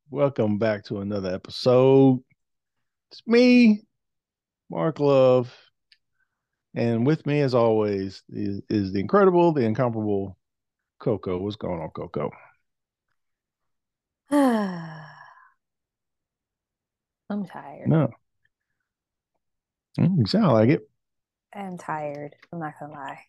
Welcome back to another episode. It's me, Mark Love, and with me, as always, is the incredible, the incomparable Coco. What's going on, Coco? I'm tired. No, you sound like it. I'm tired. I'm not gonna lie.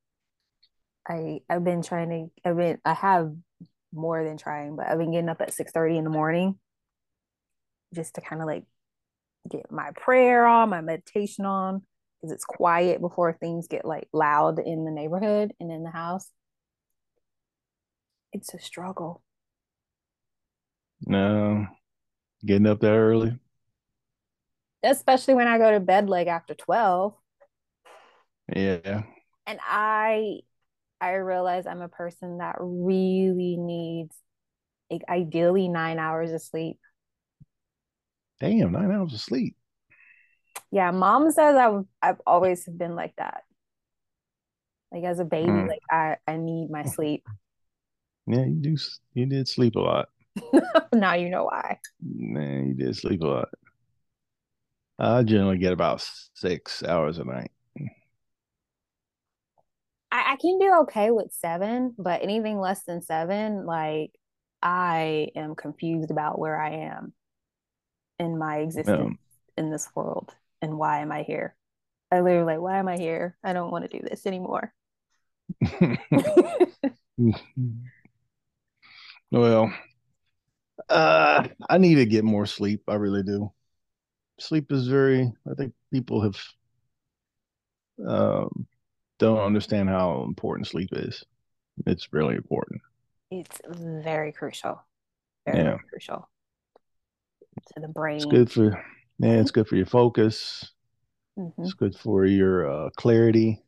I've been trying to I have more than trying, but I've been getting up at 6:30 in the morning just to kind of like get my prayer on, my meditation on, because it's quiet before things get like loud in the neighborhood and in the house. It's a struggle. No, getting up that early. Especially when I go to bed like after 12. Yeah, And I realize I'm a person that really needs like ideally 9 hours of sleep. damn, 9 hours of sleep. Yeah, mom says I've always been like that. Like as a baby, Mm. like I need my sleep. Yeah, you do. You did sleep a lot. Now you know why. Man, you did sleep a lot. I generally get about 6 hours a night. I can do okay with 7, but anything less than 7, like I am confused about where I am in my existence Um, in this world and why am I here? I literally like, why am I here? I don't want to do this anymore. well, I need to get more sleep. I really do. Sleep is very, I think people have um, don't understand how important sleep is. It's really important. It's very crucial, very, Yeah, very crucial to the it's brain. good for, yeah, it's good for your focus. Hmm. It's good for your clarity.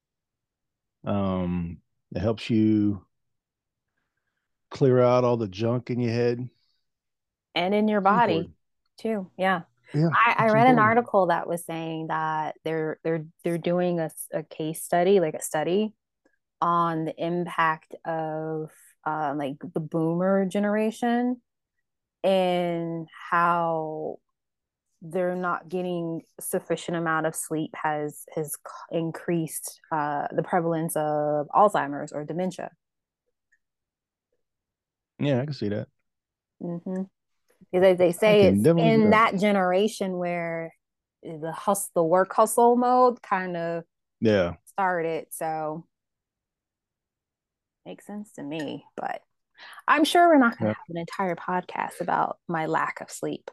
It helps you clear out all the junk in your head. And in your It's body important. too. Yeah. Yeah, I it's read an important. article that was saying that they're doing a case study, like a study on the impact of like the boomer generation and how they're not getting sufficient amount of sleep has increased the prevalence of Alzheimer's or dementia. Yeah, I can see that. Mm-hmm. Because they I say can it's definitely see in that. that generation where the work hustle mode kind of Yeah. started. So makes sense to me. But I'm sure we're not going Yeah. to have an entire podcast about my lack of sleep.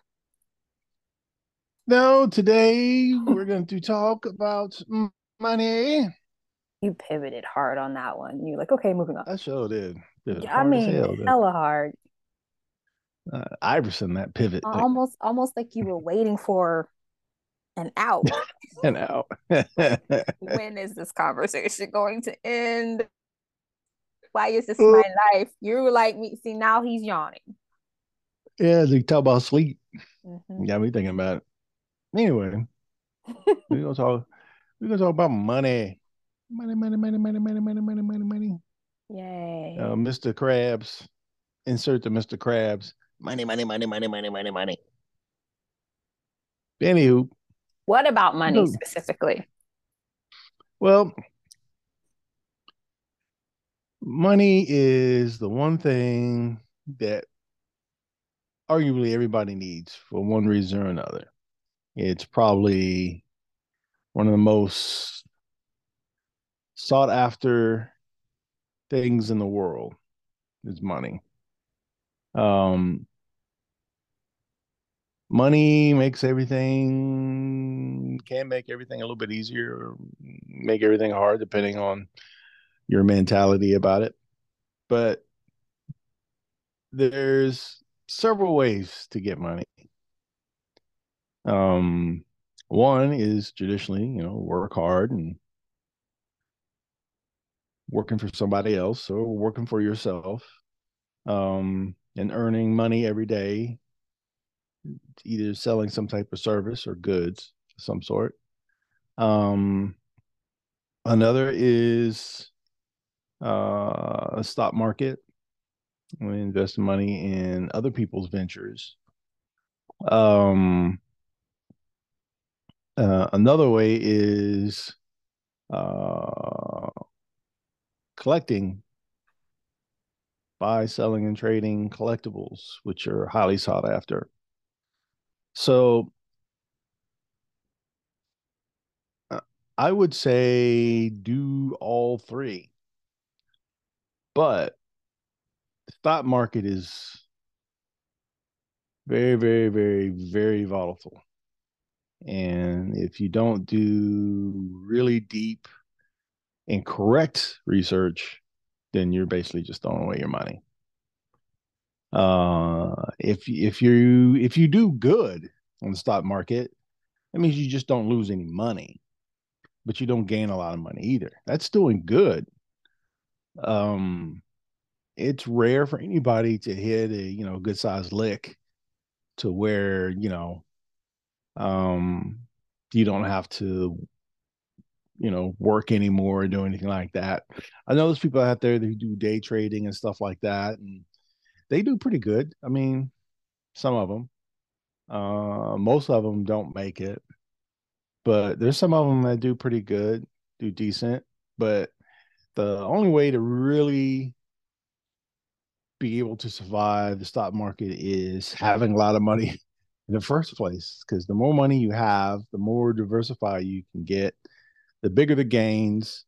No, today we're going to talk about money. You pivoted hard on that one. You're like, okay, moving on. I sure did. Did I hard as mean, hell. hella hard. Iverson that pivot Almost like you were waiting for an out. and out. When is this conversation going to end? Why is this Oh, my life? You like me. See, now he's yawning. yeah, they talk about sleep. Mm-hmm. Got me thinking about it. Anyway, we're gonna talk. We're gonna talk about money. Money, money, money, money, money, money, money, money, money. Yay. Mr. Krabs. Insert the Mr. Krabs. Money, money, money, money, money, money, money. Anywho, What about money go. specifically? Well, money is the one thing that arguably everybody needs for one reason or another. It's probably one of the most sought after things in the world is money. Um, Money makes everything can make everything a little bit easier or make everything hard depending on your mentality about it. But there's several ways to get money. Um, One is traditionally, work hard and working for somebody else or working for yourself, and earning money every day, either selling some type of service or goods of some sort. Um, Another is a stock market. We invest money in other people's ventures. Um, Another way is uh, collecting, buy, selling, and trading collectibles, which are highly sought after. So uh, I would say do all three, but the stock market is very, very, very, very volatile. And if you don't do really deep and correct research, then you're basically just throwing away your money. If you do good on the stock market, that means you just don't lose any money, but you don't gain a lot of money either. That's doing good. Um, it's rare for anybody to hit a good sized lick to where um you don't have to work anymore or do anything like that. I know there's people out there that do day trading and stuff like that, and they do pretty good. I mean, some of them. Most of them don't make it, but there's some of them that do pretty good, do decent. But the only way to really be able to survive the stock market is having a lot of money in the first place. Because the more money you have, the more diversified you can get, the bigger the gains.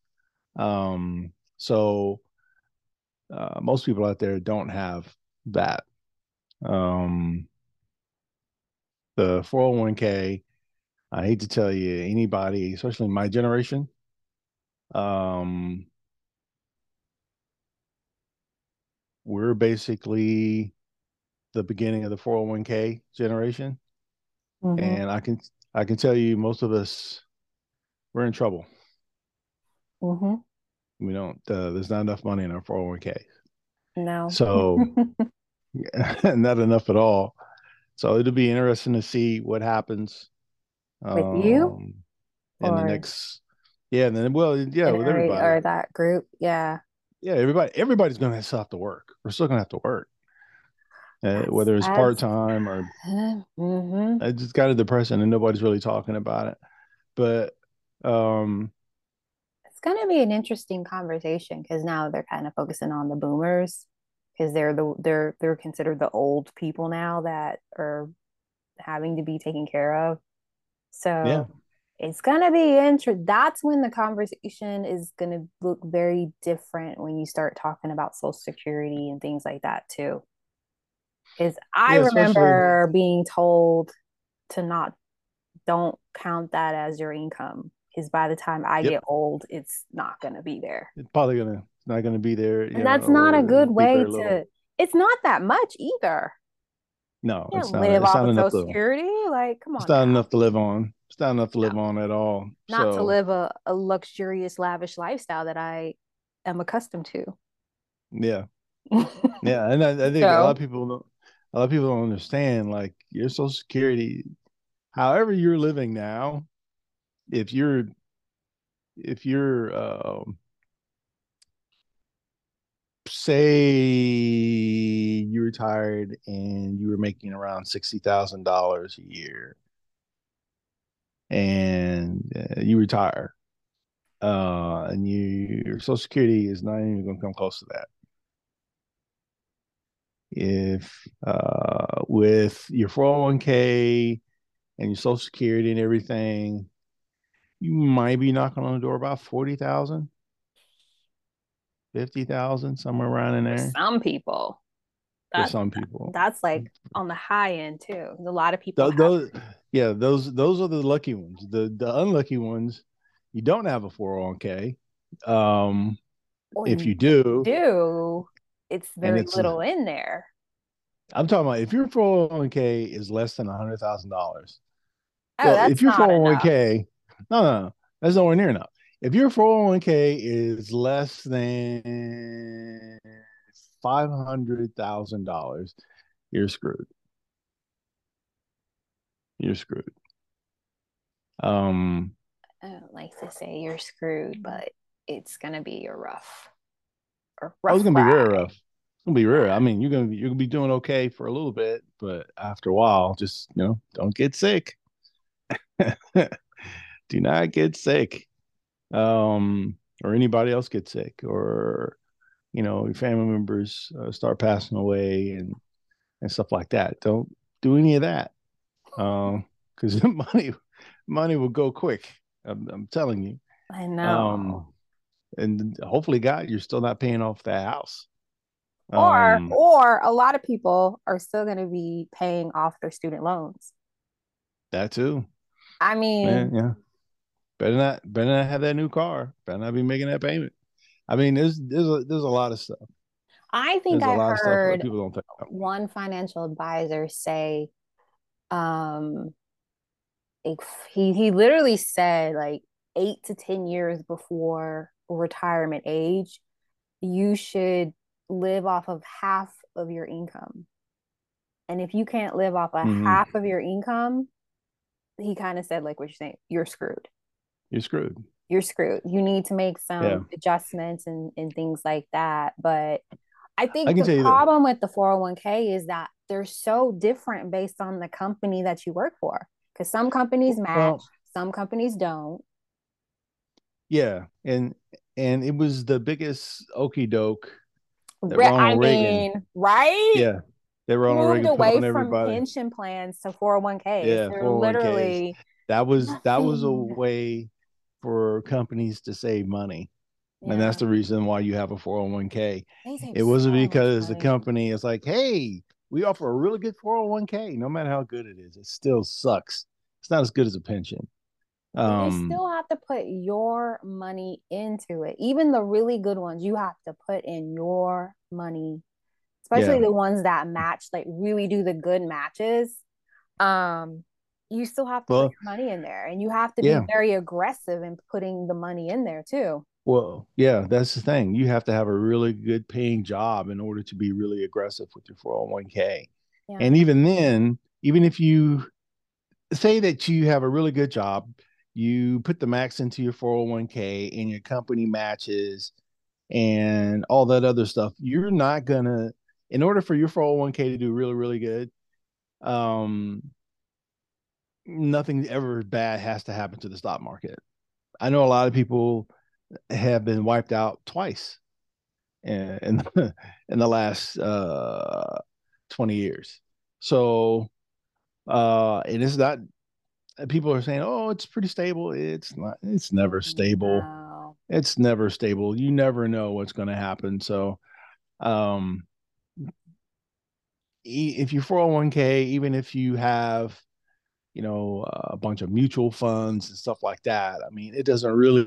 So most people out there don't have that. Um, the 401k, I hate to tell you, anybody, especially my generation, um, we're basically the beginning of the 401k generation. Mm-hmm. And I can tell you most of us we're in trouble. Mm-hmm. We don't there's not enough money in our 401k. No. So not enough at all. So it'll be interesting to see what happens With you um in the or next yeah, and then well, yeah, with generate everybody. or that group? Yeah. Yeah, everybody's gonna still have to work. We're still gonna have to work. Whether it's part That's time or mm-hmm. it's just kind of depressing and nobody's really talking about it. But um It's gonna be an interesting conversation because now they're kind of focusing on the boomers because they're considered the old people now that are having to be taken care of. yeah. So it's gonna be interesting. That's when the conversation is gonna look very different when you start talking about Social Security and things like that too. Because I Yeah, especially remember being told to not don't count that as your income because by the time I yep. get old, it's not gonna be there. It's not gonna be there, And that's not a or good be way very little. to, it's not that much either. No, You can't live it's off not of enough Social to Security. Like, come it's on not now. enough to live on. It's not enough to No, live on at all. not to So live a luxurious, lavish lifestyle that I am accustomed to. yeah. Yeah. And I think So, a lot of people don't understand like your social security, however you're living now, if you're say you retired and you were making around $60,000 a year and you retire and your social security is not even going to come close to that. If with your 401k and your social security and everything, you might be knocking on the door about 40,000, 50,000, somewhere around in for there some people, for that some people. that's like on the high end too. A lot of people have, Those, yeah, those are the lucky ones. The unlucky ones, you don't have a 401k. Um, or if you if do, you do, it's and very little in there. I'm talking about if your 401k is less than $100,000. Oh, Well, that's if your not enough. 401k, no, that's nowhere near enough. If your 401k is less than $500,000, you're screwed. You're screwed. Um, I don't like to say you're screwed, but it's gonna be a rough I was rough gonna be very ride. rough. It'll be rare. I Yeah. mean, you're gonna be doing okay for a little bit, but after a while, just don't get sick. Do not get sick. Or anybody else get sick, or your family members start passing away and stuff like that. Don't do any of that. Because money will go quick. I'm telling you. I Um, know. and hopefully, God, you're still not paying off that house. Um, Or a lot of people are still going to be paying off their student loans. that too, I man. mean, Yeah, better not have that new car. Better not be making that payment. I mean, there's a lot of stuff. I think There's a I lot of stuff that heard people don't think about. one financial advisor say, um, he literally said like 8 to 10 years before retirement age, you should live off of half of your income. And if you can't live off a Hmm. half of your income, he kind of said like what you're saying, you're screwed. You're screwed. You're screwed. You need to make Yeah, some adjustments and things like that. But I I think can the tell you that. problem with the 401k is that they're so different based on the company that you work for. Because some companies Well, match, some companies don't. yeah, and it was the biggest okey doke that Ronald I Reagan, mean, right? yeah, that Ronald Moved Reagan put away on from everybody. pension plans to 401ks. Yeah, They're 401ks. literally That was a nothing. way for companies to save money. And that's Yeah, the reason why you have a 401k. they save It wasn't so much because the money. company is like, hey, we offer a really good 401k. No matter how good it is, it still sucks. It's not as good as a pension. You Um, still have to put your money into it. Even the really good ones, you have to put in your money, especially yeah. the ones that match, like really do the good matches. Um, you still have to put Well, your money in there and you have to be yeah. very aggressive in putting the money in there too. Well, yeah, that's the thing. You have to have a really good paying job in order to be really aggressive with your 401k. Yeah. And even then, even if you say that you have a really good job, you put the max into your 401k and your company matches and all that other stuff, you're not gonna, in order for your 401k to do really, really good, um, nothing ever bad has to happen to the stock market. I know a lot of people have been wiped out twice in in the last 20 years. So and it's not, people are saying, "Oh, it's pretty stable." It's not. It's never stable. No. It's never stable. You never know what's going to happen. So, um, if you're 401k, even if you have, a bunch of mutual funds and stuff like that, I mean, it doesn't really,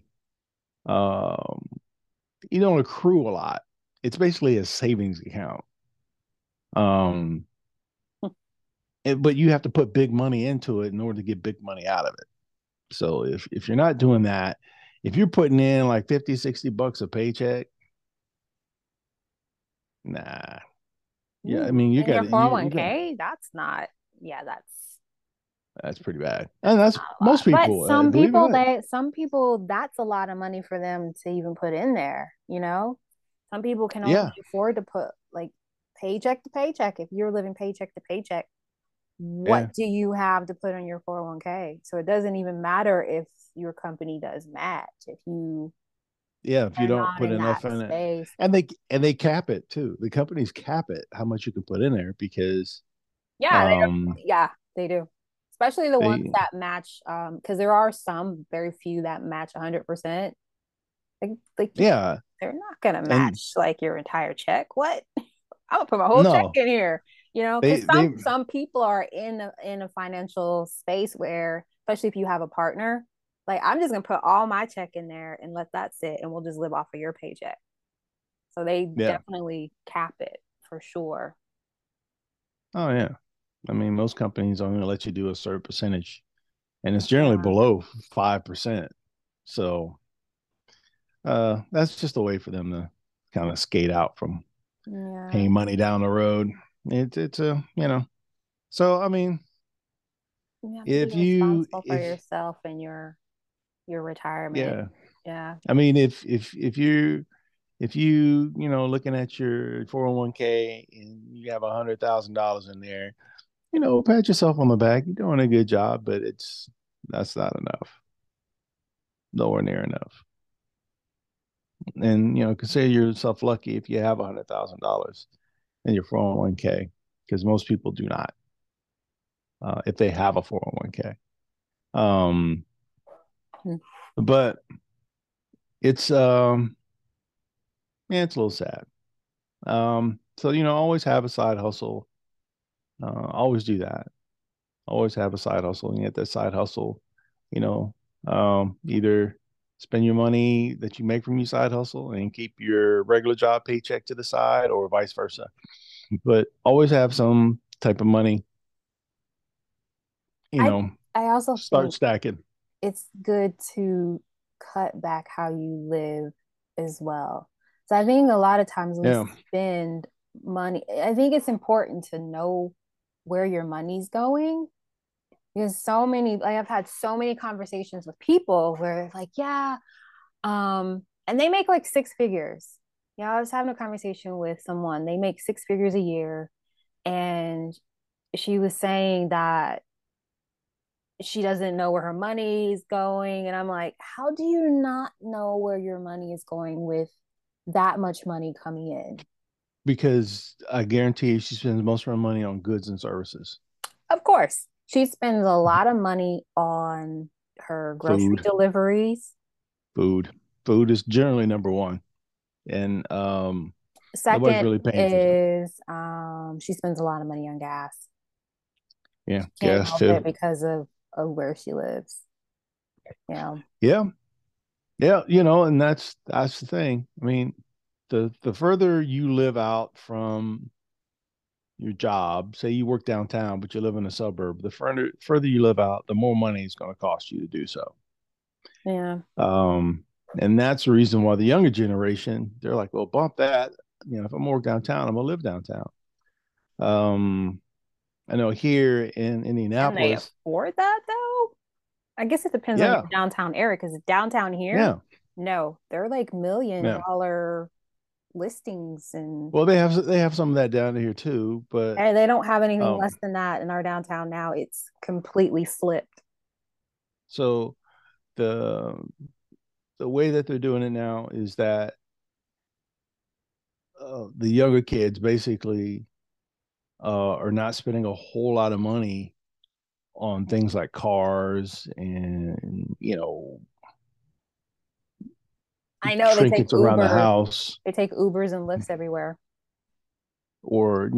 um, you don't accrue a lot. It's basically a savings account. Um, but you have to put big money into it in order to get big money out of it. So if you're not doing that, if you're putting in like 50, $60 a paycheck, nah. Yeah, I mean, you And got your to you got, 401k, that's not, yeah, that's pretty bad. And that's that's not a lot. most But people, believe it or not. some people, that's a lot of money for them to even put in there, you know? Some people can only Yeah, afford to put like paycheck to paycheck. If you're living paycheck to paycheck, yeah, what do you have to put on your 401k? So it doesn't even matter if your company does match, if you yeah. If you are don't not put in that enough in it, space. and they cap it too. The companies cap it how much you can put in there because Yeah, um yeah, they do. Especially the ones they that match, because there are some very few that match 100%. Like yeah they're not gonna and match like your entire check. What? I'm gonna put my whole check no in here, they because they some people are in a financial space where, especially if you have a partner, like I'm just gonna put all my check in there and let that sit, and we'll just live off of your paycheck. So they yeah. definitely cap it for sure. Oh yeah. I mean, most companies are going to let you do a certain percentage, and it's generally Yeah, below 5%. So that's just a way for them to kind of skate out from yeah. paying money down the road. It's a So I mean, You have to be if you responsible for if yourself and your retirement. yeah, Yeah. I mean if you if you looking at your 401k and you have $100,000 in there, pat yourself on the back. You're doing a good job, but that's not enough. Nowhere near enough. And consider yourself lucky if you have $100,000 in your 401k, because most people do not. If they have a 401k, um, Hmm. but it's yeah, it's a little sad. So always have a side hustle. Always do that. Always have a side hustle, and get that side hustle, you know, either spend your money that you make from your side hustle and keep your regular job paycheck to the side, or vice versa. But always have some type of money, you I know, I also start think stacking. it's good to cut back how you live as well. So I think a lot of times we Yeah, spend money. I think it's important to know where your money's going, because so many, like I've had so many conversations with people where it's like, yeah, and they make like six figures. Yeah, I was having a conversation with someone. They make six figures a year, and she was saying that she doesn't know where her money is going. And I'm like, how do you not know where your money is going with that much money coming in? because I guarantee you she spends most of her money on goods and services, Of course, she spends a lot of money on her grocery food, deliveries. food. Food is generally number one, and nobody's Second really paying for something. is she spends a lot of money on gas. Yeah, She can't gas help it too. because of where she lives. You know, Yeah, yeah, and that's the thing. I mean, the further you live out from your job, say you work downtown, but you live in a suburb, the further you live out, the more money it's going to cost you to do so. yeah. Um, and that's the reason why the younger generation, they're like, well, bump that. If I'm more downtown, I'm gonna live downtown. Um, I know here in Can they Indianapolis, afford that though? I guess it depends on yeah, your downtown area, because downtown here, yeah, no, they're like million yeah. dollar listings, and Well, they have some of that down here too, but they don't have anything um, less than that in our downtown now. It's completely flipped. so the the way that they're doing it now is that the younger kids basically are not spending a whole lot of money on things like cars and I know they take trinkets around the Uber, house, they take Ubers and Lyfts everywhere. or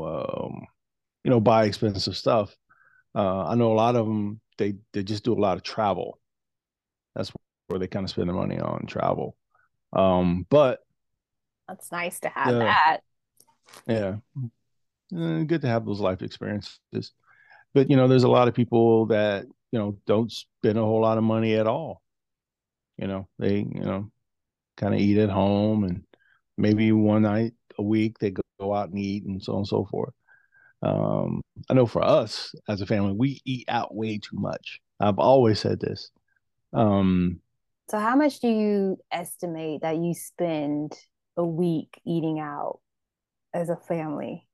buy expensive stuff. I know a lot of them, they just do a lot of travel. That's where they kind of spend their money on travel. But That's nice to have the that. Yeah, good to have those life experiences. But there's a lot of people that don't spend a whole lot of money at all. They kind of eat at home, and maybe one night a week they go out and eat, and so on and so forth. I know for us as a family, we eat out way too much. I've always said this. Um, So how much do you estimate that you spend a week eating out as a family?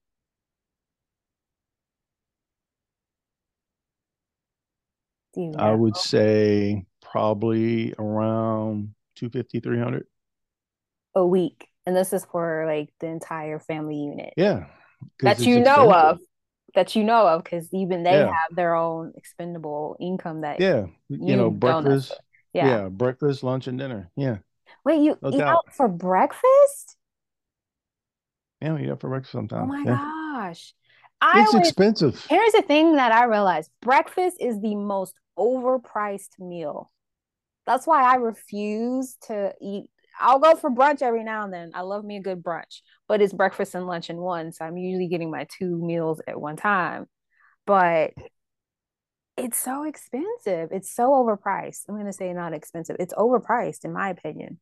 Do you I know? would say probably around 250, 300. A week. And this is for like the entire family unit Yeah, because that it's you know expensive. of, because even they Yeah, have their own expendable income that yeah. you don't necessarily. Breakfast. Yeah. Yeah, breakfast, lunch, and dinner. Yeah, Wait, you no eat doubt. out for breakfast? Yeah, we eat up for breakfast Oh sometimes. my Yeah, gosh. I it's was, expensive. here's the thing that I realized: breakfast is the most overpriced meal. That's why I refuse to eat. I'll go for brunch every now and then. I love me a good brunch, but it's breakfast and lunch in one. So I'm usually getting my two meals at one time. But it's so expensive. It's so overpriced. I'm going to say not expensive. It's overpriced, in my opinion.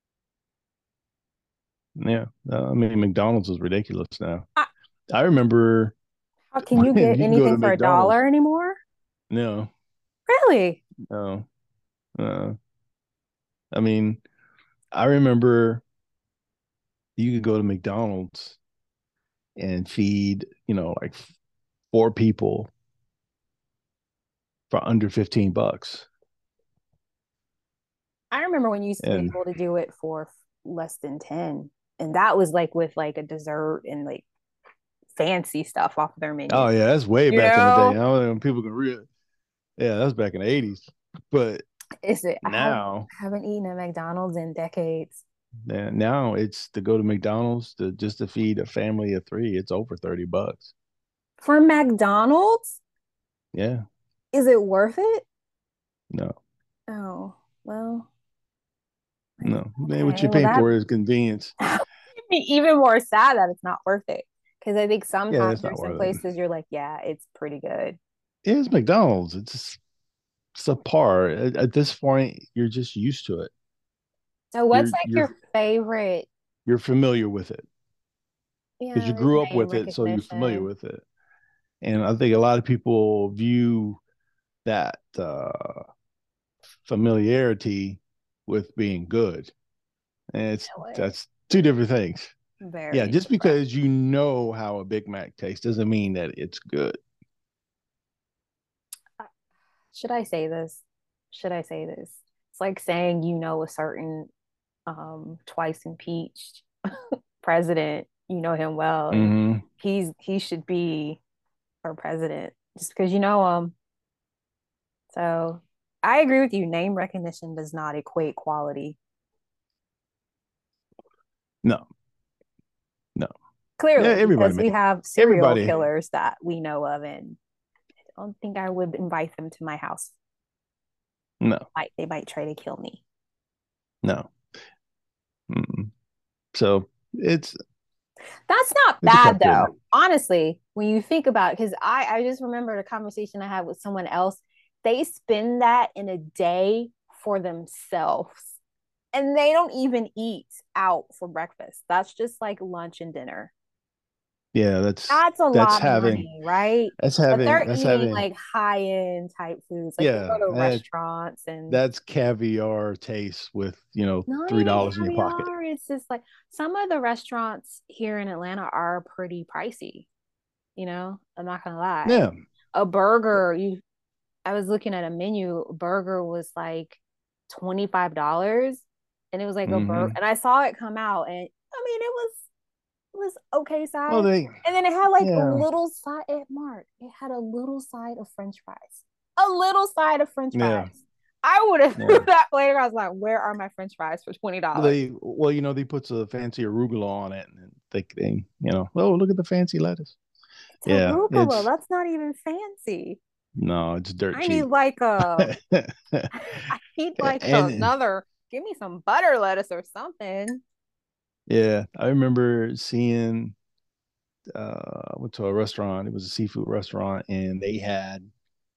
Yeah, I mean McDonald's is ridiculous now. I, I remember how can you when get you can go to anything for a McDonald's. dollar anymore? No, Really? no. I mean, I remember. You could go to McDonald's and feed, like 4 people for under $15. I remember when you used to be And able to do it for less than 10. And that was like with like a dessert and like fancy stuff off their oh menu. yeah, that's way You back in the day. I know, don't know when people can real. Yeah, that's back in the '80s. But is it? now, I haven't eaten at McDonald's in decades. now it's to go to McDonald's to just to feed a family of 3. It's over $30. For McDonald's, Yeah, is it worth it? no, Oh, well, no. Man, what okay. you're Well, paying that for is convenience. made me even more sad that it's not worth it. Because I think Yeah, sometimes it's not there's some worth it. places you're like, yeah, it's pretty good. It's McDonald's. It's subpar. At this point, you're just used to it. So, what's You're like you're your favorite? you're familiar with it because you Yeah, grew up name with it, so you're familiar recognition. with it. And I think a lot of people view that familiarity with being good, and Really, that's two different things. Yeah, very just different. because you know how a Big Mac tastes doesn't mean that it's good. Should I say this? Should I say this? It's like saying you know a certain twice impeached president, you know him well, and Hmm. he should be our president just because you know him. So I agree with you. Name recognition does not equate quality. No, no. Yeah, Clearly, everybody, because man. we have serial Everybody. killers that we know of, and I don't think I would invite them to my house. No, They might try to kill me. no. Mm-mm. So That's not it's a bad tough though. cookie. Honestly, when you think about it, because I just remembered a conversation I had with someone else. They spend that in a day for themselves. And they don't even eat out for breakfast. That's just like lunch and dinner. Yeah, That's a that's lot of having money, right? that's But having they're that's eating having like high end type foods. Like they yeah, go to restaurants and that's caviar taste with, not even $3 in your pocket. caviar. It's just like some of the restaurants here in Atlanta are pretty pricey. I'm not gonna lie. Yeah. A burger, I was looking at a menu, a burger was like $25. And it was like a burger. Hmm. And I saw it come out and I mean it was okay Well, size. And then it had like a yeah, little side at Mark. It had a little side of French fries. A little side of French yeah, fries. I would have threw yeah. that later. I was like, where are my French fries for $20? Well, they put a fancy arugula on it, and oh, look at the fancy lettuce. It's Yeah, arugula. That's not even fancy. no, it's dirt I need cheap. like a I need like And another give me some butter lettuce or something. yeah, I remember seeing I went to a restaurant. It was a seafood restaurant, and they had,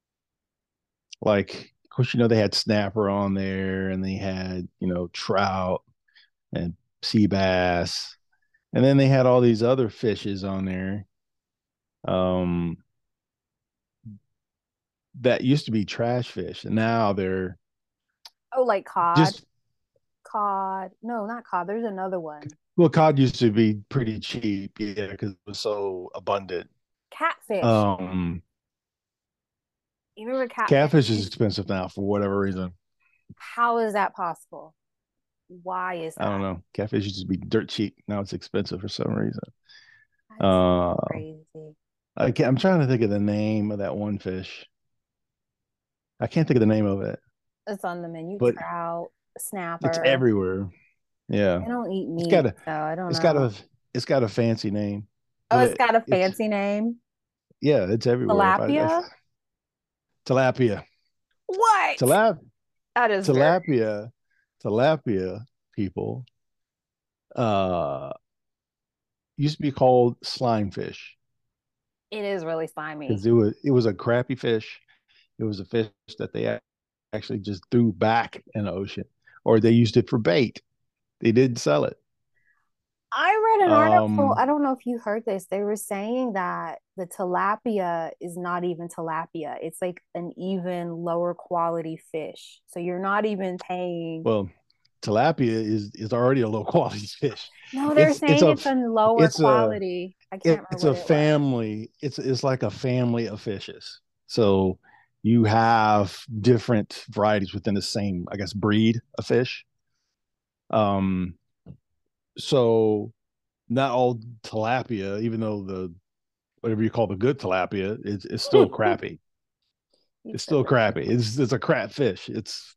like, of course, they had snapper on there, and they had, trout and sea bass, and then they had all these other fishes on there. Um, that used to be trash fish, and now they're Oh, like cod. just Cod. No, not cod. There's another one. well, cod used to be pretty cheap, yeah, because it was so abundant. Catfish. Um, You remember catfish? Catfish is expensive now for whatever reason. How is that possible? Why is I don't that? know. Catfish used to be dirt cheap. Now it's expensive for some reason. That's Uh, crazy. I'm trying to think of the name of that one fish. I can't think of the name of it, It's on the menu. but Trout, it's snapper. everywhere. Yeah, I don't eat it's got meat, a, so I don't it's got know. a, it's got a fancy name, Oh, it's but got a it's fancy name. yeah, it's everywhere. If Tilapia. tilapia, What? tilap, That is very. tilapia, tilapia people uh used to be called slime fish It is really because slimy. it was a crappy fish. It was a fish that they actually just threw back in the ocean, or they used it for bait. They didn't sell it. I read an article. Um, I don't know if you heard this. They were saying that the tilapia is not even tilapia. It's like an even lower quality fish. So you're not even paying well, tilapia is already a low quality fish. No, they're It's saying a it's a lower it's a quality. I can't remember it's what a it was. family. It's like a family of fishes. So you have different varieties within the same, I guess, breed of fish. Um, so not all tilapia, even though the whatever you call the good tilapia, it's still crappy. You It's still silly. crappy. It's a crap fish.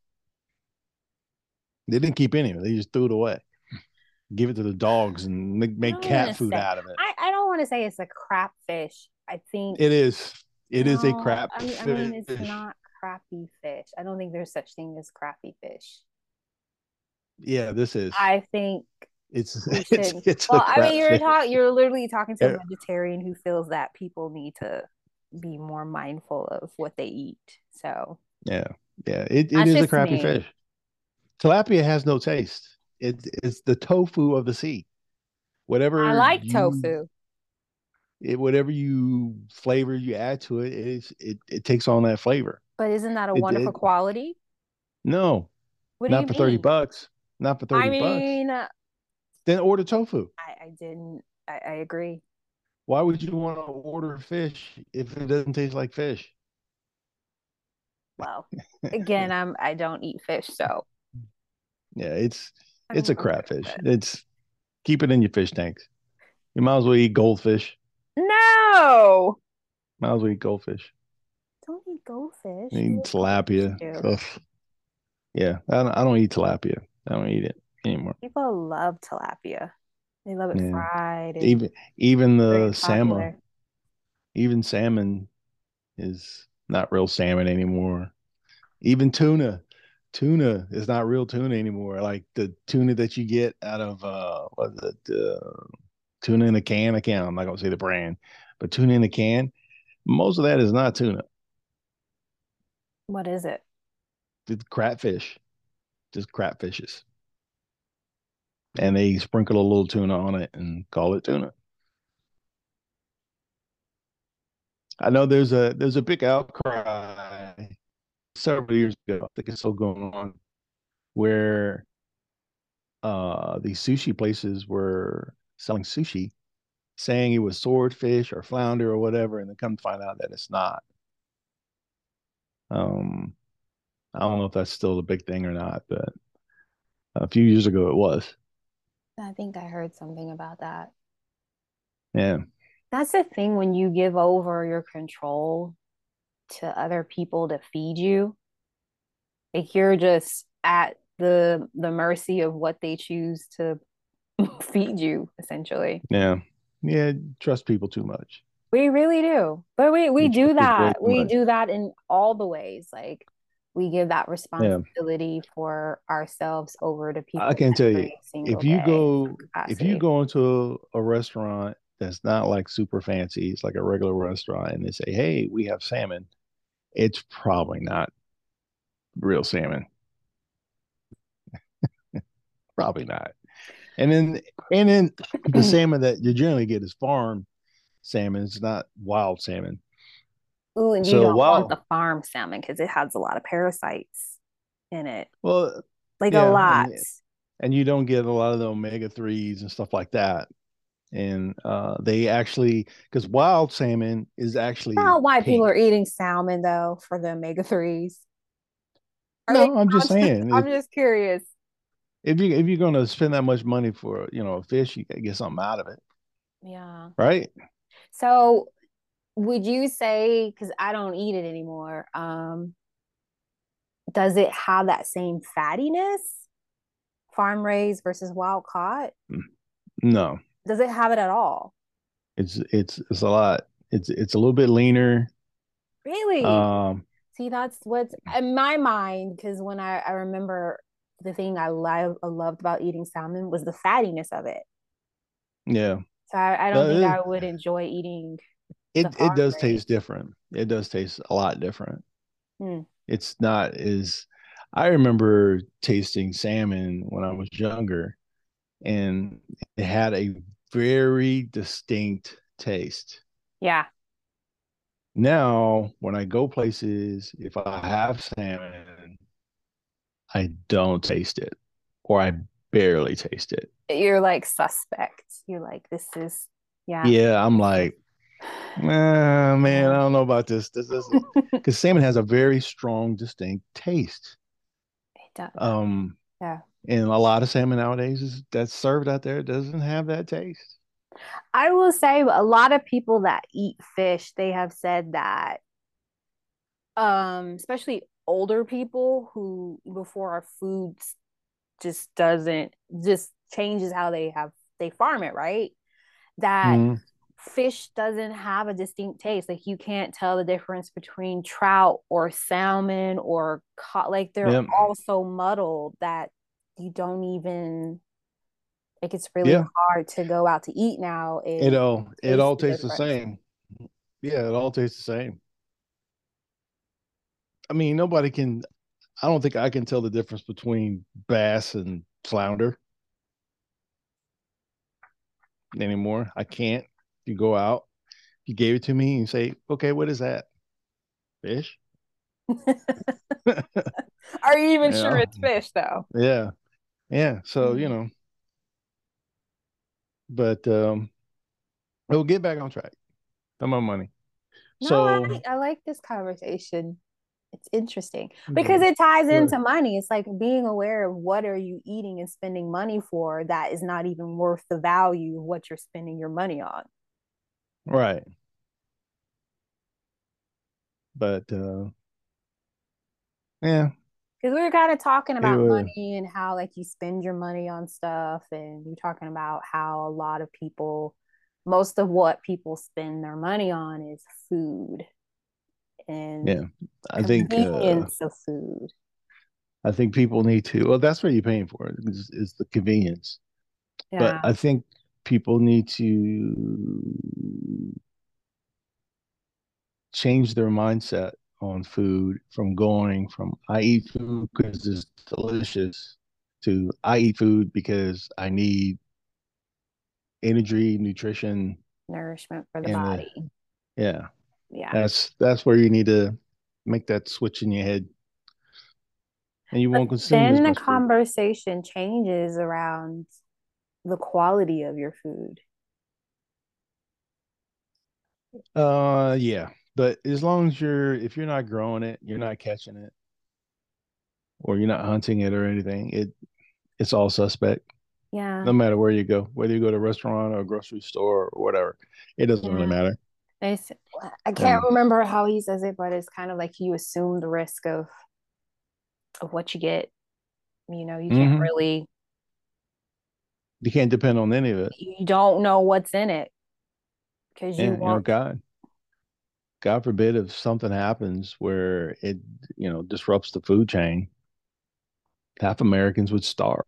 They didn't keep any of it. They just threw it away, give it to the dogs, and I make don't want cat to food say out of it. I don't want to say it's a crap fish. I think It is. It is a no, crap I mean it's fish. not crappy fish. I don't think there's such thing as crappy fish. Yeah, this is. I think It's we it's should. it's a Well, I mean, crap fish. you're literally talking to a Yeah, vegetarian who feels that people need to be more mindful of what they eat. So yeah, yeah. It that's is a just crappy me. fish. Tilapia has no taste. It's the tofu of the sea. I Whatever like you tofu, whatever you flavor you add to it, it takes on that flavor. but isn't that a It wonderful quality? no, What do you not for 30 mean? bucks. Not for I 30 bucks. mean, Then order tofu. I didn't. I agree. Why would you want to order fish if it doesn't taste like fish? Well, again, I don't eat fish, so Yeah, I'm it's a good crap with fish. it. It's keep it in your fish tanks. You might as well eat goldfish. No, Might as well eat goldfish. don't eat goldfish. What Eat does goldfish tilapia. do? Ugh. Yeah, I don't eat tilapia. I don't eat it anymore. People love tilapia. They love it Yeah, fried and even even very the salmon, popular. even salmon is not real salmon anymore. Even tuna is not real tuna anymore. Like the tuna that you get out of what is it? Tuna in a can. I can't. I'm not gonna say the brand, but tuna in a can. Most of that is not tuna. What is it? It's crayfish, just crayfishes, and they sprinkle a little tuna on it and call it tuna. I know there's a big outcry several years ago. I think it's still going on where these sushi places were selling sushi, saying it was swordfish or flounder or whatever, and then come to find out that it's not. Um, I don't know if that's still a big thing or not, but a few years ago it was. I think I heard something about that. Yeah, That's the thing when you give over your control to other people to feed you. Like you're just at the mercy of what they choose to feed you, essentially. yeah, yeah. Trust people too much. We really do. But we You do trust people way that. too We much. do that in all the ways. Like we give that Yeah, responsibility for ourselves over to I people can tell you every single day in some if you capacity. go into a restaurant that's not like super fancy, it's like a regular restaurant, and they say, "Hey, we have salmon." It's probably not real salmon. Probably not. And then and then the salmon that you generally get is farm salmon. It's not wild salmon. Ooh, and you So don't want wild, the farm salmon because it has a lot of parasites in it. well, Like a yeah, lot. and you don't get a lot of the omega threes and stuff like that. And they actually because wild salmon is actually Not why people pink. are eating salmon though for the omega threes. Are they? No, I'm just saying I'm just curious. if you're gonna spend that much money for a fish, you gotta get something out of it, Yeah. right? So would you say, because I don't eat it anymore, does it have that same fattiness? Farm raised versus wild caught? No, Does it have it at all? it's a lot. It's a little bit leaner. Really? Um, See, that's what's in my mind. Because when I remember the thing I loved about eating salmon was the fattiness of it. yeah, So I don't think Uh, I would enjoy eating the it farm does taste raised. different. It does taste a lot different. Hmm. It's not as I remember tasting salmon when I was younger, and it had a very distinct taste. Yeah. Now, when I go places, if I have salmon, I don't taste it. or I barely taste it. You're like suspect. You're like, this is, yeah. Yeah, I'm like, man, I Yeah. don't know about this. This isn't because salmon has a very strong, distinct taste. It does. Um, Yeah. and a lot of salmon nowadays that's served out there doesn't have that taste. I will say a lot of people that eat fish, they have said that, especially older people who before our food just doesn't just changes how they farm it, right? That Mm, fish doesn't have a distinct taste. Like you can't tell the difference between trout or salmon or like they're yep. all so muddled that you don't even like it's really Yeah. hard to go out to eat now and It taste all the tastes the difference. same. Yeah, it all tastes the same. I mean, nobody can I don't think I can tell the difference between bass and flounder anymore. I can't. If you go out, if you gave it to me and say, okay, what is that? Fish? you Are you even sure know? it's fish though? Yeah. Yeah. So, Mm. but we'll get back on track. I'm on money. No, So I like this conversation. It's interesting because yeah, it ties good. into money. It's like being aware of what are you eating and spending money for that is not even worth the value of what you're spending your money on. Right. But yeah, Because we were kind of talking it about was money and how like you spend your money on stuff, and you're talking about how a lot of people, most of what people spend their money on is food yeah. and I think convenience of food. I think people need to well that's what you're paying for is the convenience. But Yeah. I think people need to change their mindset on food from going from I eat food because it's delicious to I eat food because I need energy, nutrition, Nourishment for the and body. yeah, Yeah. that's where you need to make that switch in your head, and you But won't consume then as the much food. conversation changes around the quality of your food. Yeah, but as long as if you're not growing it, you're not catching it, or you're not hunting it or anything, it's all suspect. Yeah. No matter where you go, whether you go to a restaurant or a grocery store or whatever, it doesn't really Yeah. matter. It's, I can't And remember how he says it, but it's kind of like you assume the risk of what you get. You know, you can't mhm, really, you can't depend on any of it. you don't know what's in it because you Yeah, want, God forbid if something happens where it, disrupts the food chain, half Americans would starve.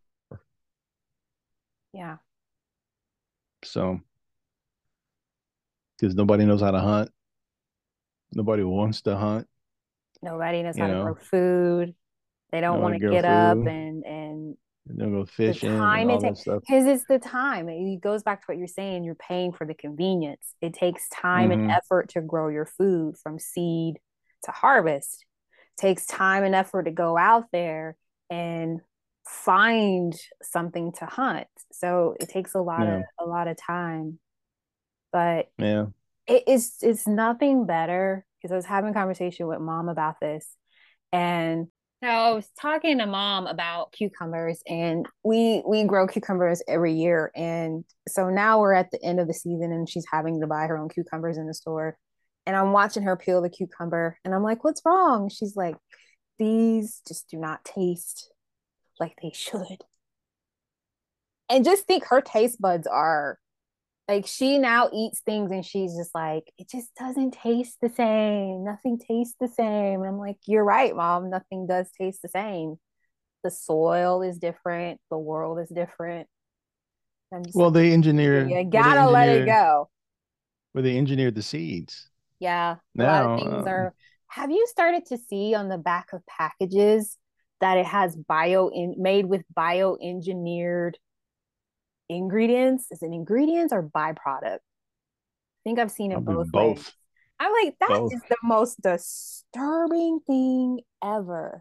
yeah, So, because nobody knows how to hunt, nobody wants to hunt, nobody knows how you to grow know, food. They don't nobody want to grow get up food, and they don't go the fishing and time all it that takes stuff. because it's the time it goes back to what you're saying, you're paying for the convenience. It takes time and Hmm. effort to grow your food from seed to harvest. It takes time and effort to go out there and find something to hunt, so it takes Yeah, a lot of time. But yeah. it's nothing better because I was having a conversation with mom about this. And so I was talking to mom about cucumbers, and we grow cucumbers every year. And so now we're at the end of the season, and she's having to buy her own cucumbers in the store. And I'm watching her peel the cucumber, and I'm like, "What's wrong?" She's like, "These just do not taste like they should." And just think, her taste buds are like she now eats things and she's just like, it just doesn't taste the same. Nothing tastes the same. And I'm like, you're right, mom. Nothing does taste the same. The soil is different. The world is different. I'm just Well, like, they engineer, you gotta let it go. well, they engineered the seeds. Yeah. A lot of Now, things are, have you started to see on the back of packages that it has made with bioengineered ingredients? Is it ingredients or byproduct? Think I've seen it probably both ways. both, I'm like, that both. is the most disturbing thing ever.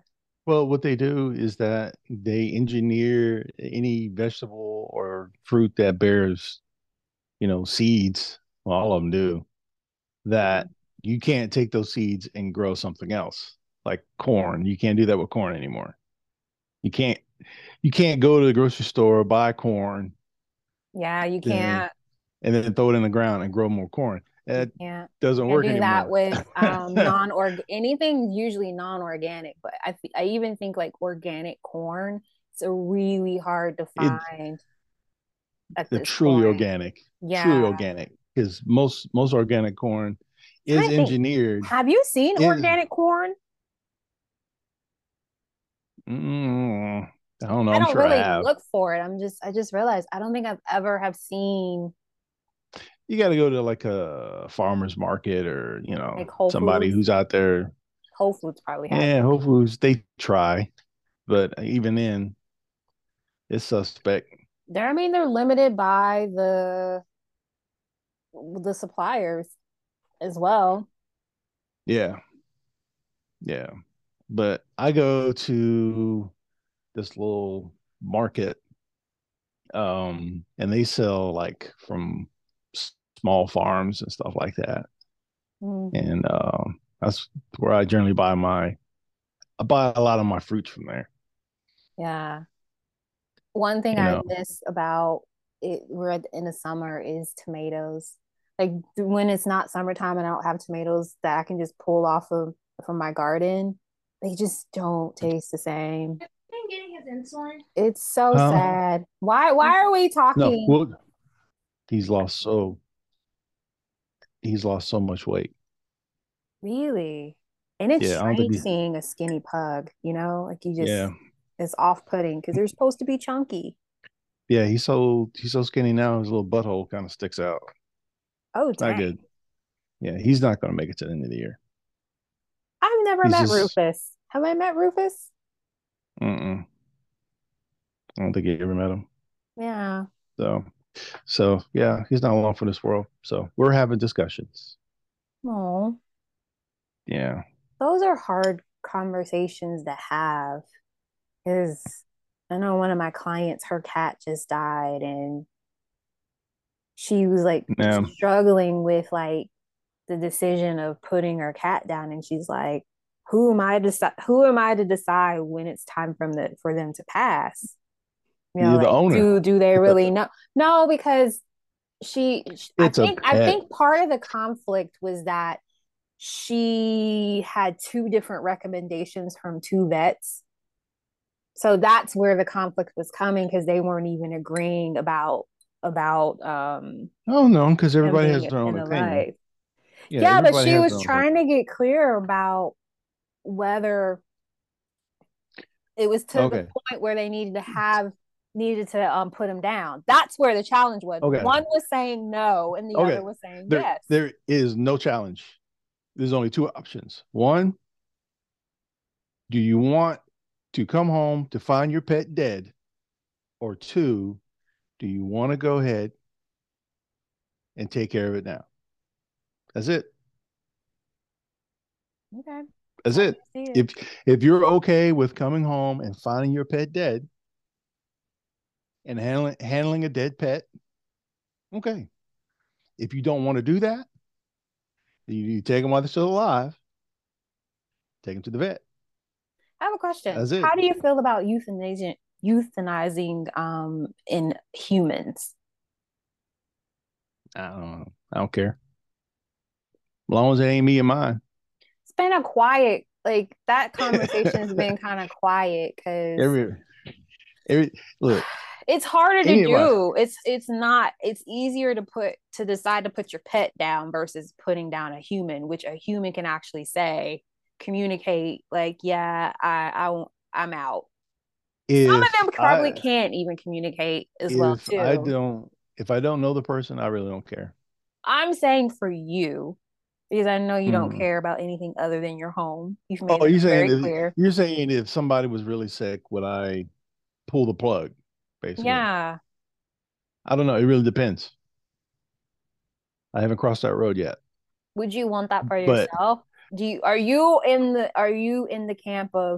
Well, what they do is that they engineer any vegetable or fruit that bears, seeds. Well, all of them do that. You can't take those seeds and grow something else like corn. You can't do that with corn anymore. You can't. You can't go to the grocery store, buy corn, Yeah, you then can't. and then throw it in the ground and grow more corn. You That can't. doesn't Can't work do that anymore. with anything usually non-organic, but I even think like organic corn, it's a really hard to It find at the this point. truly Yeah. organic, because most organic corn is Trying to think, engineered. have you seen Is organic corn? mm, I don't know. I I'm don't sure I really have. look for it. I just realized I don't think I've ever have seen You got to go to like a farmer's market, or like Whole somebody Foods. who's out there. Whole Foods probably has Yeah, it. Whole Foods, they try, but even then, it's suspect. I mean, they're limited by the suppliers as well. Yeah, yeah. But I go to this little market, and they sell like from small farms and stuff like that. Mm, And that's where I buy a lot of my fruits from there. yeah. One thing You I know, miss about it, in the summer is tomatoes. Like when it's not summertime and I don't have tomatoes that I can just pull off of from my garden, they just don't taste the same. Getting his insulin. It's so huh? sad. Why are we No, talking? well, he's lost so he's lost so much weight. Really? And it's Yeah, I don't think strange he. seeing a skinny pug, like you just Yeah, it's off-putting because they're supposed to be chunky. yeah, he's so skinny now. His little butthole kind of sticks out. Oh, Not dang. good. Yeah, he's not going to make it to the end of the year. I've never He's met just. Rufus. Have I met Rufus? Mm-mm. I don't think you ever met him. Yeah. So, yeah, he's not long for this world. So we're having discussions. Oh, Yeah. those are hard conversations to have because I know one of my clients, her cat just died, and she was like Yeah. struggling with like the decision of putting her cat down, and she's like, who am I to decide when it's time for them to pass? You're the Like owner. do they really know? No, because I It's a think pet. part of the conflict was that she had two different recommendations from two vets. So that's where the conflict was coming because they weren't even agreeing about Oh no, because him everybody has being their own in the opinion. life. Yeah, Yeah, but everybody she has was their own trying opinion. to get clear about whether it was to the Okay. point where they needed to put him down. That's where the challenge was. Okay. One was saying no, and the other Okay. was saying There yes. there is no challenge. There's only two options. One, do you want to come home to find your pet dead? Or two, do you want to go ahead and take care of it now? That's it. Okay, That's how do it. you see it? If if you're okay with coming home and finding your pet dead and handling a dead pet, okay. If you don't want to do that, you take them while they're still alive, take them to the vet. I have a question. That's it. How do you feel about euthanizing in humans? I don't know. I don't care. As long as it ain't me and mine. It's been a quiet, like that conversation's been kind of quiet because every every look, it's harder to any of my do. It's not it's easier to decide to put your pet down versus putting down a human, which a human can actually say, communicate like, yeah, I'm out. Some of if them probably I can't even communicate as well if I too. don't if I don't know the person, I really don't care. I'm saying for you, because I know you don't Mm. care about anything other than your home. You've made Oh, that very clear. you're saying if somebody was really sick, would I pull the plug? Basically, Yeah. I don't know. It really depends. I haven't crossed that road yet, Would you want that for but yourself? Are you in the camp of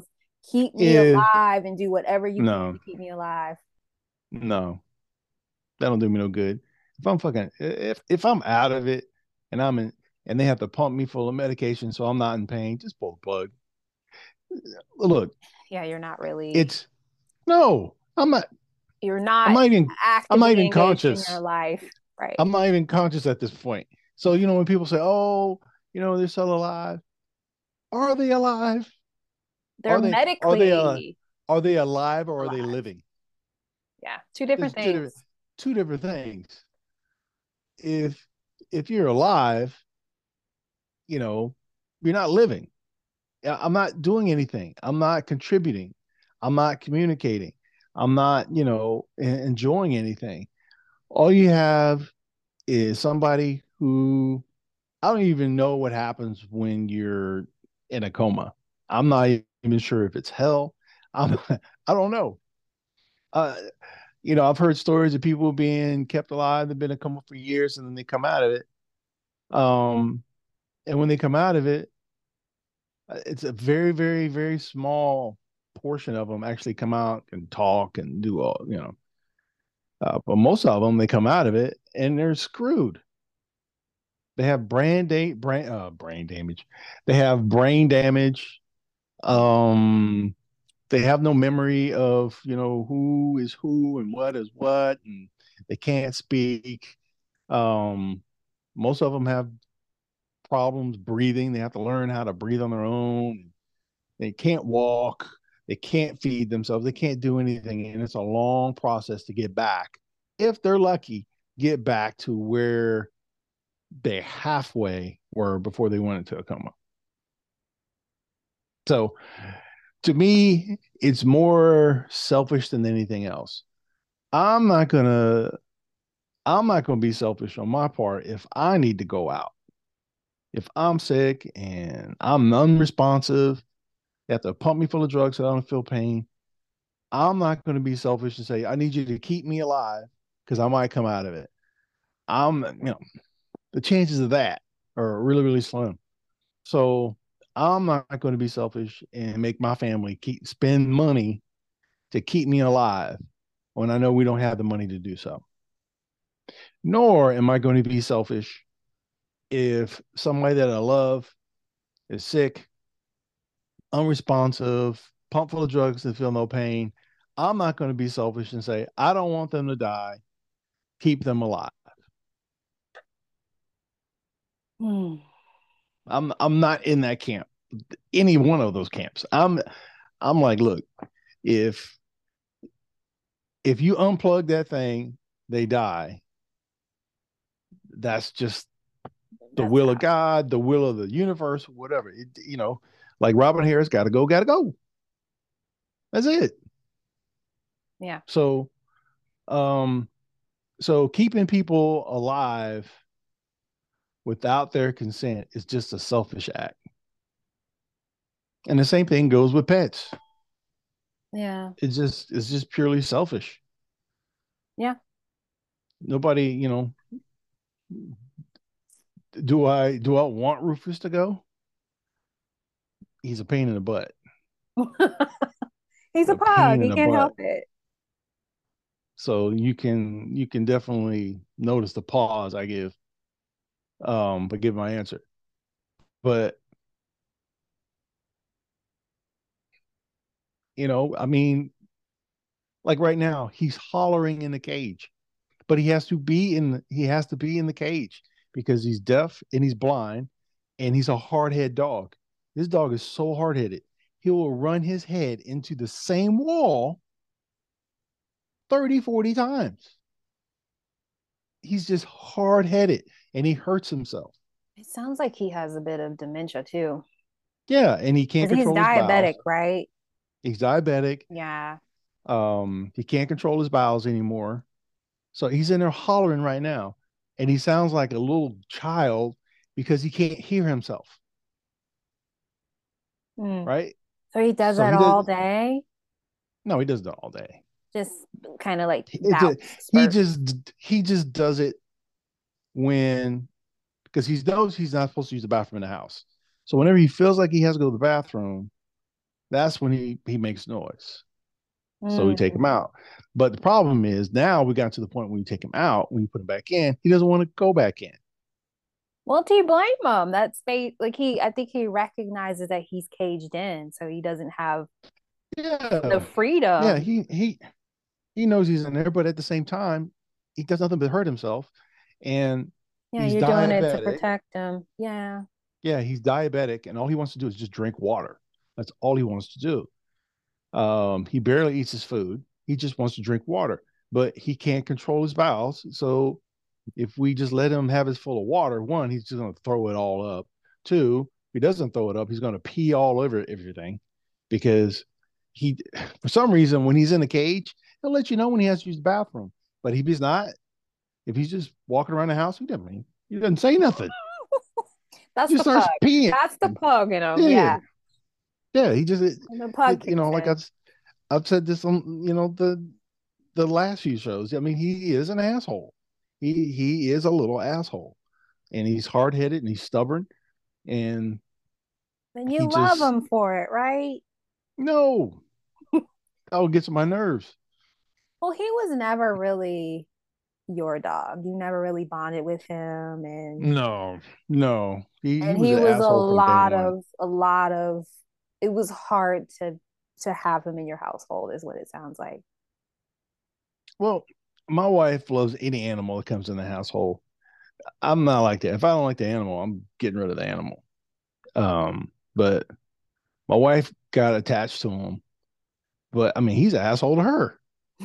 keep me If alive and do whatever you can no, to keep me alive. no, that don't do me no good. If I'm fucking if I'm out of it and I'm in and they have to pump me full of medication so I'm not in pain, just pull the plug. Look, Yeah, you're not really, it's no, you're I'm not not even I'm not actively even engaged in your conscious. life. Right. I'm not even conscious at this point. So, when people say, "Oh, they're still alive," are they alive? They're Are they are they medically are they alive or are they alive. living? Yeah. Two different There's two different things. two different things. If if you're alive, you know, you're not living. I'm not doing anything. I'm not contributing. I'm not communicating. I'm not, enjoying anything. All you have is somebody who I don't even know what happens when you're in a coma. I'm not even sure if it's hell. I don't know. Uh, I've heard stories of people being kept alive. They've been in a coma for years and then they come out of it. Um, and when they come out of it, it's a very, very, very small portion of them actually come out and talk and do all. But most of them, they come out of it and they're screwed. They have brain damage. They have brain damage. Um, they have no memory of who is who and what is what, and they can't speak. Um, Most of them have problems breathing. They have to learn how to breathe on their own. They can't walk. They can't feed themselves. They can't do anything, and it's a long process to get back. If they're lucky, get back to where they halfway were before they went into a coma. So to me, it's more selfish than anything else. I'm not gonna I'm not gonna be selfish on my part if I need to go out. If I'm sick and I'm unresponsive, they have to pump me full of drugs so I don't feel pain. I'm not gonna be selfish and say, I need you to keep me alive because I might come out of it. The chances of that are really, really slim. So I'm not going to be selfish and make my family spend money to keep me alive when I know we don't have the money to do so. Nor am I going to be selfish if somebody that I love is sick, unresponsive, pumped full of drugs and feel no pain. I'm not going to be selfish and say, I don't want them to die. Keep them alive. Hmm. I'm not in that camp, any one of those camps. I'm like, look, if if you unplug that thing, they die. That's just the That's will of how. God, the will of the universe, whatever. Like Robin Harris, gotta go, gotta go. That's it. Yeah. So, um, so keeping people alive without their consent is just a selfish act. And the same thing goes with pets. Yeah. It's just purely selfish. Yeah. Nobody, do I want Rufus to go? He's a pain in the butt. He's a A pug. pain in He the can't help butt. it. So you can definitely notice the pause I give, but give my answer. But I mean, like right now, he's hollering in the cage, but he has to be in the cage because he's deaf and he's blind, and he's a hard head dog. This dog is so hard headed. He will run his head into the same wall 30, 40 times. He's just hard headed and he hurts himself. It sounds like he has a bit of dementia too. Yeah, and he can't Because he's control his diabetic, bowels. right? He's diabetic. Yeah. He can't control his bowels anymore. So he's in there hollering right now. And he sounds like a little child because he can't hear himself. Mm. Right. So he does So that he does all day, no, he does that all day. just kind of like It just bouts, he spurts. just does it when because he knows he's not supposed to use the bathroom in the house. So whenever he feels like he has to go to the bathroom, that's when he makes noise. So we take Mm. him out. But the problem is now we got to the point when you take him out, when you put him back in, he doesn't want to go back in. Well, do you blame him? That's space. Like I think he recognizes that he's caged in, so he doesn't have the Yeah. Yeah, freedom. he knows he's in there, but at the same time, he does nothing but hurt himself. And Yeah, he's you're doing it to diabetic. protect him. Yeah. Yeah, he's diabetic, and all he wants to do is just drink water. That's all he wants to do. He barely eats his food. He just wants to drink water, but he can't control his bowels. So if we just let him have his full of water, one, he's just going to throw it all up. Two, if he doesn't throw it up, he's going to pee all over everything because he, for some reason, when he's in the cage, he'll let you know when he has to use the bathroom. But if he's not, if he's just walking around the house, he doesn't say nothing. That's He just the pug. starts peeing. That's the pug in him. Yeah, Yeah. yeah. He just The pug you kicks know, like in. I've said this on the last few shows. I mean, he is an asshole. He is a little asshole, and he's hard headed and he's stubborn, and And you he love just him for it, right? no, oh, gets on my nerves. Well, he was never really your dog. You never really bonded with him, No, no, he and was he an was asshole from day one. a lot of it was hard to have him in your household is what it sounds like. Well, my wife loves any animal that comes in the household. I'm not like that. If I don't like the animal, I'm getting rid of the animal. But my wife got attached to him. But I mean, he's an asshole to her.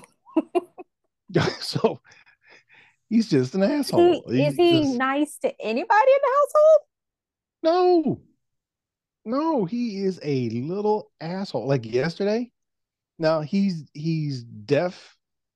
So he's just an asshole. Is He's he just nice to anybody in the household? no, no. He is a little asshole. Like yesterday. Now he's deaf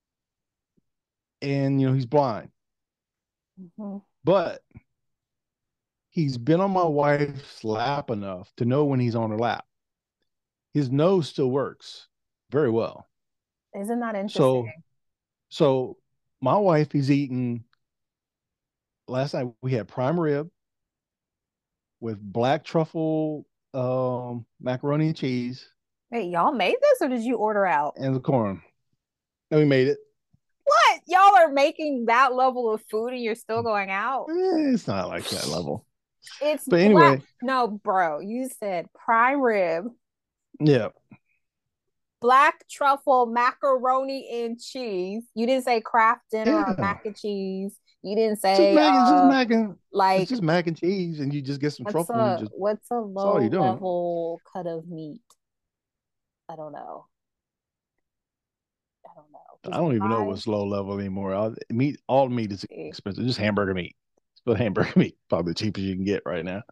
and he's blind, Mhm. but he's been on my wife's lap enough to know when he's on her lap. His nose still works very well. Isn't that So interesting? so my wife is eating. Last night we had prime rib with black truffle macaroni and cheese Wait, y'all made this or did you order out? and the corn. And we made it. What? Y'all are making that level of food and you're still going out? It's not like that level. It's But black. anyway, No, bro, you said prime rib, yeah. black truffle, macaroni and cheese. You didn't say Kraft dinner or Yeah. mac and cheese. You didn't Just say mac, it's just mac and it's like just mac and cheese, and you just get some truffle and you just what's a that's all you're low doing. level cut of meat? I don't know. I don't know. I Because don't even know my what's low level anymore. All meat is yeah. expensive. Just hamburger meat. But hamburger meat, probably the cheapest you can get right now,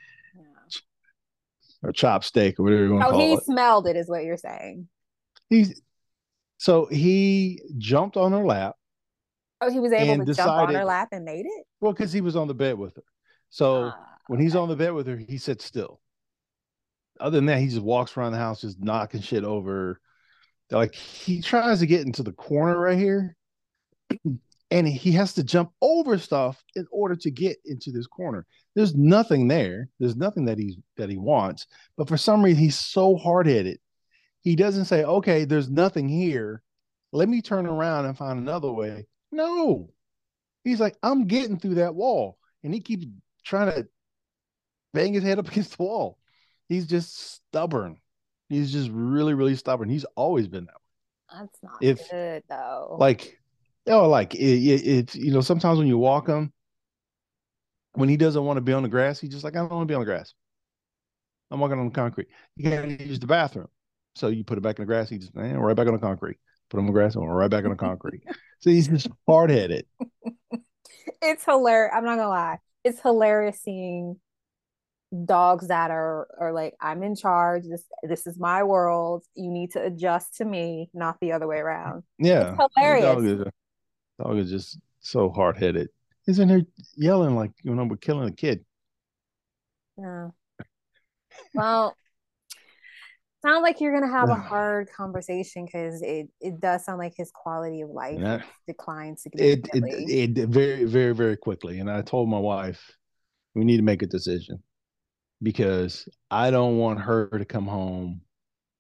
or chop steak or whatever you want to So he call it. smelled it, is what you're saying. He's so he jumped on her lap Oh, he was able and to jump on her decided, lap and made it? well, because he was on the bed with her. So when he's Okay. on the bed with her, he sits still. Other than that, he just walks around the house, just knocking shit over. Like he tries to get into the corner right here, and he has to jump over stuff in order to get into this corner. There's nothing there. There's nothing that he wants. But for some reason, he's so hard headed. He doesn't say, "Okay, there's nothing here. Let me turn around and find another way." No, he's like, "I'm getting through that wall," and he keeps trying to bang his head up against the wall. He's just stubborn. He's just really, really stubborn. He's always been that That's not way. If good though. like, like it's sometimes when you walk him, when he doesn't want to be on the grass, he's just like, I don't want to be on the grass. I'm walking on the concrete. You can't use the bathroom. So you put it back in the grass. He just, right back on the concrete. Put him on the grass and right back on the concrete. So he's just hard headed. It's hilarious. I'm not gonna lie. It's hilarious seeing dogs that are like, I'm in charge. This is my world. You need to adjust to me, not the other way around. It's Yeah. The hilarious. dog is just so hard headed. He's in there yelling like, we're killing a kid. Yeah. Well, sounds like you're gonna have a hard conversation because it does sound like his quality of life And has that, declined it significantly. it very, very, very quickly. And I told my wife, we need to make a decision because I don't want her to come home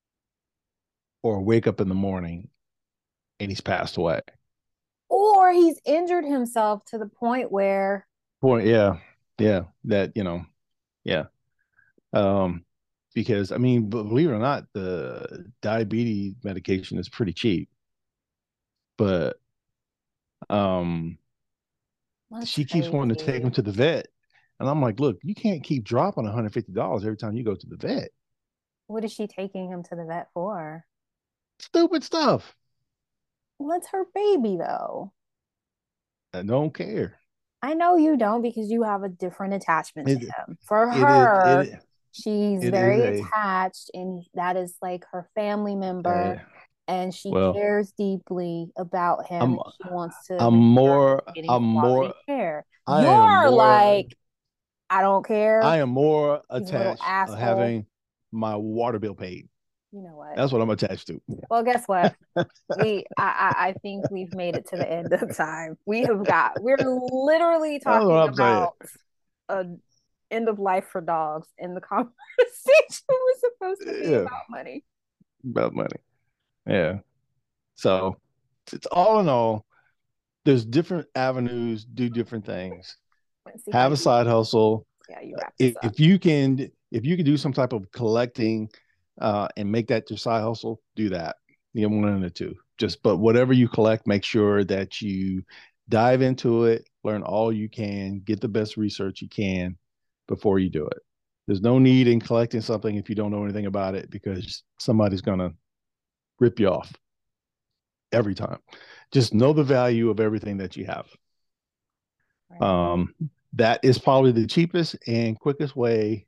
or wake up in the morning and he's passed away. Or he's injured himself to the point where Point, yeah, yeah, that yeah. Um, because I mean, believe it or not, the diabetes medication is pretty cheap, but um, that's she keeps wanting to take him crazy. to the vet, and I'm like, look, you can't keep dropping $150 every time you go to the vet. What is she taking him to the vet for? Stupid stuff. Well, it's her baby, though. I don't care. I know you don't because you have a different attachment to It him. For it is her, it she's it is very a attached, and that is like her family member, and she well. cares deeply about him, I'm and she wants to I'm make sure he's more getting I'm quality more care. I am You're more like, I don't care. I am more He's a little attached of asshole. having my water bill paid. You know what? That's what I'm attached to. Well, guess what? I think we've made it to the end of time. We're literally That's what talking I'm saying. about a end of life for dogs, and the conversation was supposed to be Yeah, about money. about money. Yeah. So it's all in all, there's different avenues, do different things. Let's see how Have a you side hustle. you wrap this up. If you can do some type of collecting and make that your side hustle, do that. One of the two. Just but whatever you collect, make sure that you dive into it, learn all you can, get the best research you can before you do it. There's no need in collecting something if you don't know anything about it because somebody's gonna rip you off every time. Just know the value of everything that you have. Right. Um, that is probably the cheapest and quickest way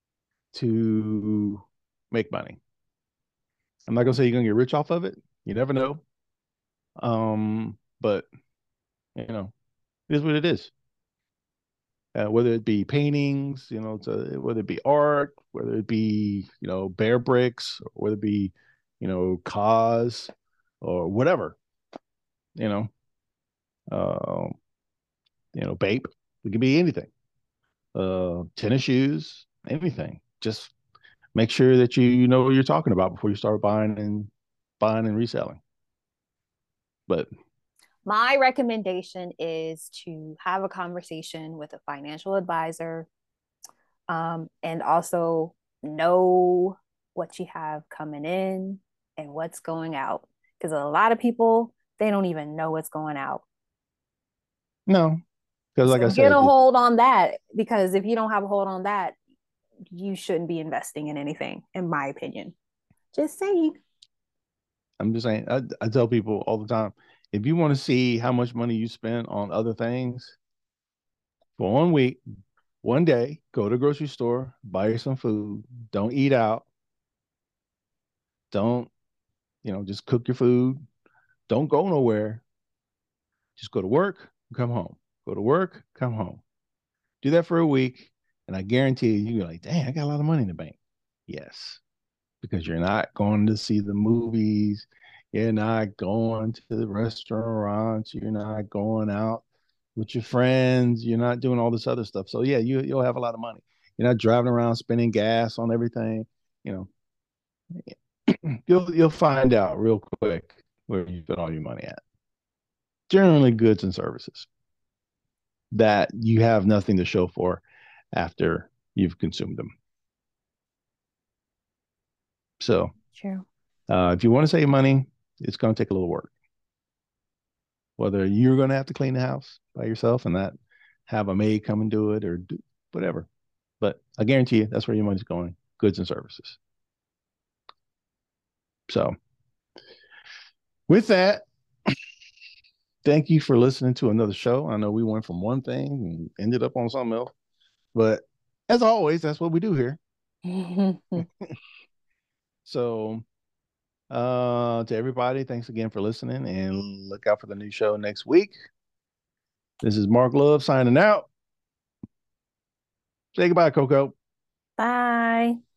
to make money. I'm not gonna say you're gonna get rich off of it. You never know. But it is what it is. Whether it be paintings, whether it be art, whether it be bear bricks, or whether it be cars or whatever, you know, uh, vape. It could be anything. Tennis shoes, anything. Just make sure that you know what you're talking about before you start buying and reselling. But My recommendation is to have a conversation with a financial advisor, and also know what you have coming in and what's going out. Because a lot of people, they don't even know what's going out. no, because like I So get a said, hold on that, because if you don't have a hold on that, you shouldn't be investing in anything, in my opinion. Just saying. I'm just saying, I tell people all the time, if you want to see how much money you spend on other things for 1 week, 1 day, go to the grocery store, buy you some food. Don't eat out. Don't, just cook your food. Don't go nowhere. Just go to work, come home. Go to work, come home. Do that for a week, and I guarantee you're like, dang, I got a lot of money in the bank. Yes, because you're not going to see the movies. You're not going to the restaurants. You're not going out with your friends. You're not doing all this other stuff. So yeah, you'll have a lot of money. You're not driving around spending gas on everything. You you'll find out real quick where you spend all your money at. Generally, goods and services that you have nothing to show for after you've consumed them. So True. if you want to save money, it's going to take a little work. Whether you're going to have to clean the house by yourself and not have a maid come and do it or do whatever. But I guarantee you that's where your money's going, goods and services. So with that, thank you for listening to another show. I know we went from one thing and ended up on something else, but as always, that's what we do here. So to everybody, thanks again for listening and look out for the new show next week. This is Mark Love signing out. Say goodbye, Coco. Bye.